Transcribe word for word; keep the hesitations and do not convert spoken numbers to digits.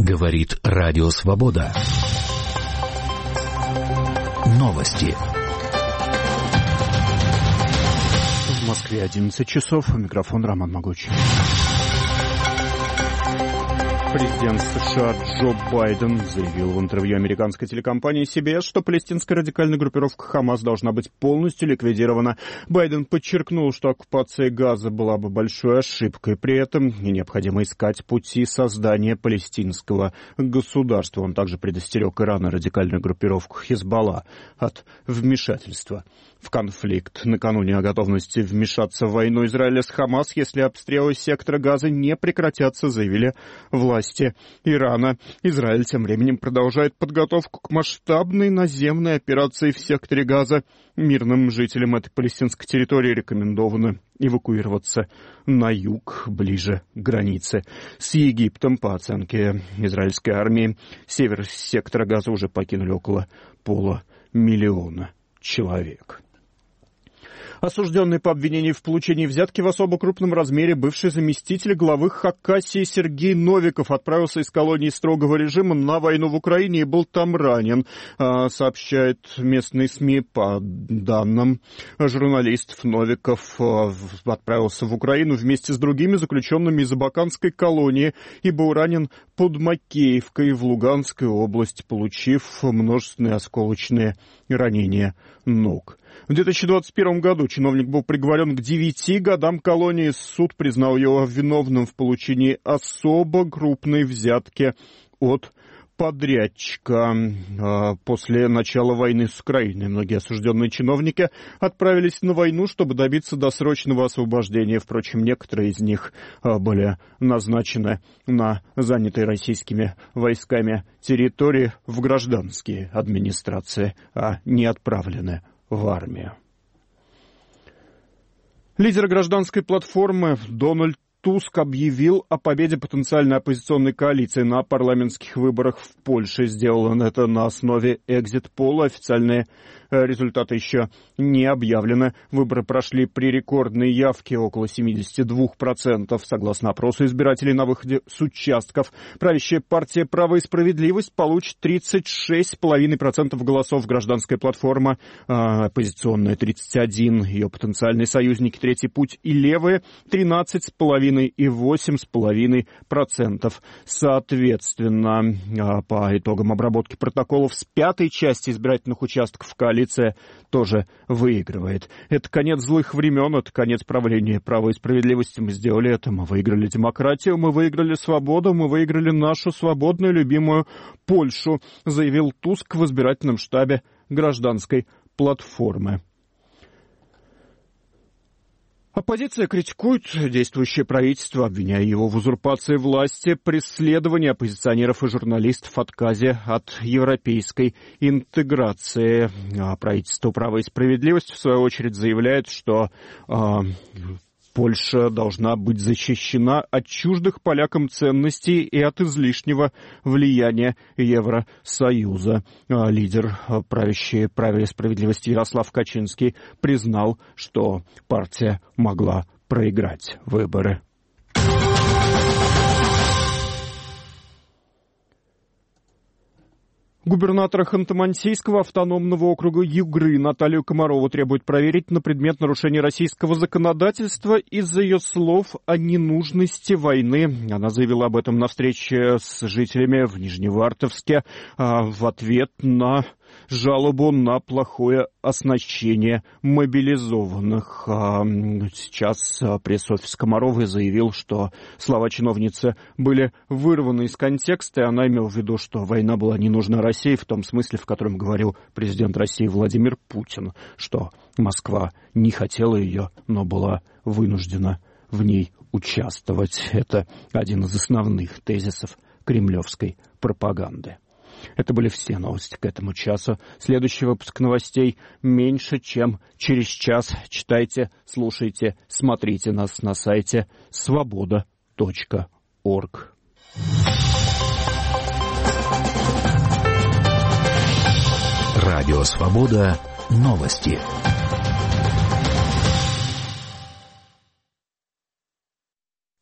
Говорит Радио Свобода. Новости. В Москве одиннадцать часов. Микрофон Роман Могучий. Президент США Джо Байден заявил в интервью американской телекомпании си би эс, что палестинская радикальная группировка Хамас должна быть полностью ликвидирована. Байден подчеркнул, что оккупация Газа была бы большой ошибкой. При этом необходимо искать пути создания палестинского государства. Он также предостерег Иран и радикальную группировку Хизбалла от вмешательства в конфликт. Накануне о готовности вмешаться в войну Израиля с Хамас, если обстрелы сектора Газа не прекратятся, заявили власти Ирана. Израиль тем временем продолжает подготовку к масштабной наземной операции в секторе Газа. Мирным жителям этой палестинской территории рекомендовано эвакуироваться на юг, ближе к границе с Египтом. По оценке израильской армии, север сектора Газа уже покинули около полумиллиона человек. Осужденный по обвинению в получении взятки в особо крупном размере бывший заместитель главы Хакасии Сергей Новиков отправился из колонии строгого режима на войну в Украине и был там ранен, сообщает местные СМИ. По данным журналистов, Новиков отправился в Украину вместе с другими заключенными из Абаканской колонии и был ранен под Макеевкой в Луганской области, получив множественные осколочные ранения ног. В две тысячи двадцать первом году чиновник был приговорен к девяти годам колонии. Суд признал его виновным в получении особо крупной взятки от подрядчика. После начала войны с Украиной многие осужденные чиновники отправились на войну, чтобы добиться досрочного освобождения. Впрочем, некоторые из них были назначены на занятые российскими войсками территории в гражданские администрации, а не отправлены в армию. Лидер гражданской платформы Дональд Туск объявил о победе потенциальной оппозиционной коалиции на парламентских выборах в Польше. Сделал он это на основе экзит-пола. Официальные результаты еще не объявлены. Выборы прошли при рекордной явке около семьдесят два процента. Согласно опросу избирателей на выходе с участков, правящая партия «Право и справедливость» получит тридцать шесть целых пять десятых процента голосов. Гражданская платформа, оппозиционная тридцать один процент, ее потенциальные союзники «Третий путь» и «Левые» тринадцать целых пять десятых и восемь целых пять десятых процентов. Соответственно, по итогам обработки протоколов с пятой части избирательных участков коалиция тоже выигрывает. Это конец злых времен, это конец правления «Права и справедливости». Мы сделали это, мы выиграли демократию, мы выиграли свободу, мы выиграли нашу свободную любимую Польшу, заявил Туск в избирательном штабе гражданской платформы. Оппозиция критикует действующее правительство, обвиняя его в узурпации власти, преследовании оппозиционеров и журналистов, отказе от европейской интеграции. А правительство «Права и справедливость» в свою очередь заявляет, что э, Польша должна быть защищена от чуждых полякам ценностей и от излишнего влияния Евросоюза. Лидер правящей «Права и справедливости» Ярослав Качинский признал, что партия могла проиграть выборы. Губернатора Ханты-Мансийского автономного округа Югры Наталью Комарову требует проверить на предмет нарушения российского законодательства из-за ее слов о ненужности войны. Она заявила об этом на встрече с жителями в Нижневартовске в ответ на жалобу на плохое оснащение мобилизованных. Сейчас пресс-офис Комаровой заявил, что слова чиновницы были вырваны из контекста, и она имела в виду, что война была не нужна России в том смысле, в котором говорил президент России Владимир Путин, что Москва не хотела ее, но была вынуждена в ней участвовать. Это один из основных тезисов кремлевской пропаганды. Это были все новости к этому часу. Следующий выпуск новостей меньше, чем через час. Читайте, слушайте, смотрите нас на сайте свобода точка орг. Радио «Свобода». Новости.